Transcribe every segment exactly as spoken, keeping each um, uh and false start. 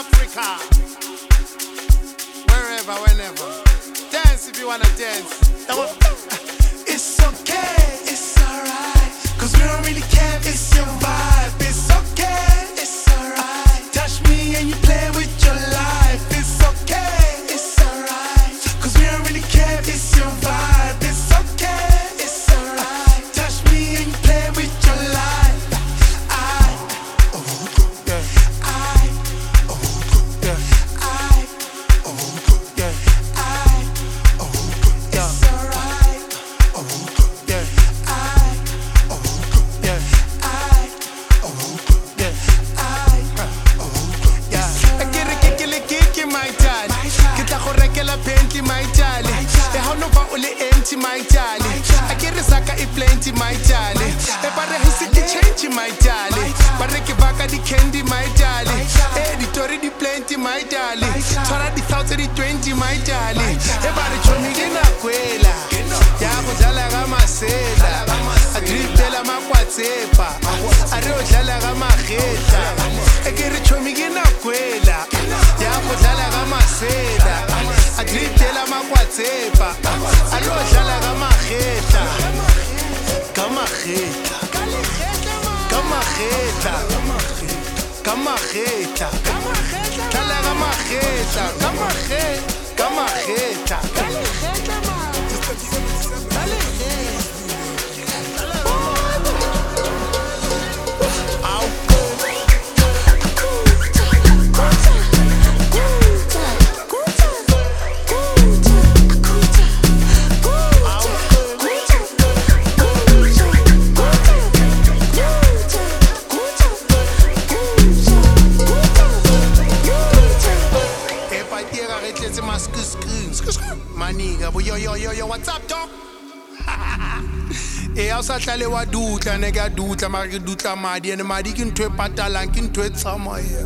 Africa. Wherever, whenever. Dance if you wanna dance. It's okay, it's alright, cause we don't really care if it's your vibe. It's okay, it's alright. Touch me and you play with your life. It's okay, it's alright, cause we don't really care if it's your vibe. It's okay, it's alright. Touch me and you play with your life. I, oh yeah, I, oh yeah, I, oh yeah, I, oh yeah, it's alright. Yeah, I, oh yeah, I, oh yeah, I, oh yeah. I get a kick a kick in my tally. Get a regular painty my tally. The how no only empty my tally. I get a saka e plenty my tally. The bare hisiki change my tally. Bare ke baka di candy my tally. Eh di tori di plenty my tally. Tora di thousand di twenty my tally. The bare chomi ke na kwela. Ya go dlala ga masela. A dripela makwatsepa. A re o dlala ga magetla. E ke re chomi ke na kwela. Ya go dlala ga masela. A dripela makwatsepa. A re o dlala ga magetla. Ga magetla. Ga magetla. Ga magetla. Dlala ga magetla. Ga magetla. Ga magetla. Maniga, but yo yo yo yo, what's up, dog? Eh, I sa tlale wa dutla ne ka dutla mara ke dutla madi ene madi ke ntwe patalang ke ntwe tsamaya.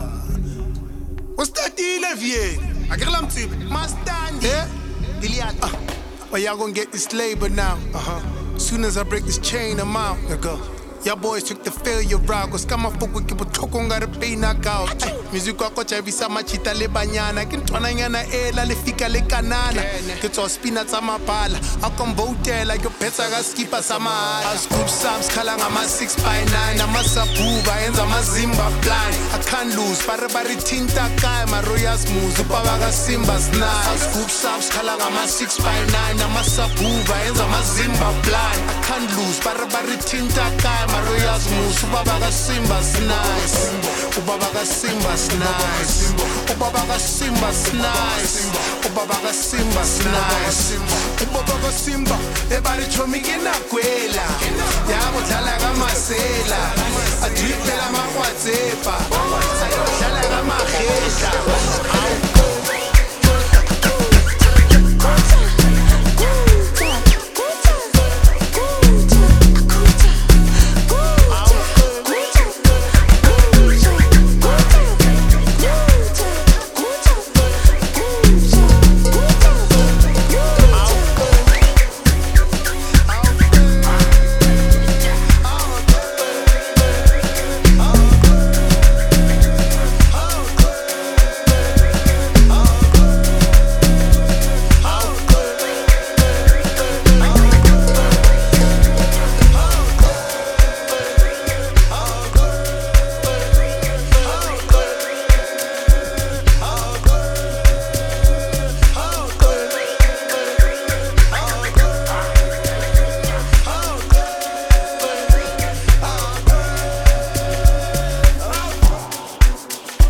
O statile vie. A ke la mtsipe. Mastandi. Eh? Iliad. Oh, y'all gonna get this labor now. Uh-huh. Soon as I break this chain, I'm out. There go. Y'all boys took the failure route. Cause kama fuku ke botoko ngare pay knockout. Music wa kocha visa machita le banyana. Ke ntwana nyana ela le fika le kanana. Ke tso spina tsa mapala. A kombotela yo pesa ga skipa sa mahala. A scoop sams khala ngama six by nine. Ama sabuba enza mazimba blind. I can't lose. Bare bare tinta kaya maroya smooth. Upa waga simba's nice. A scoop sams khala ngama six by nine. Ama sabuba enza mazimba blind. I can't lose. Bare bare tinta kaya Maroya smooth, Ubabaga Simba's nice. Ubabaga Simba's nice. Ubabaga Simba's nice. Ubabaga Simba's nice. Ubabaga Simba, everybody chomi ina kwela. Yabo dlala ga masela. A dripela makwatsepa. Ayo dlala ga magetla.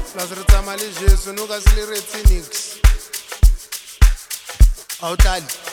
Jesu nuka silire Phoenix. Awutali.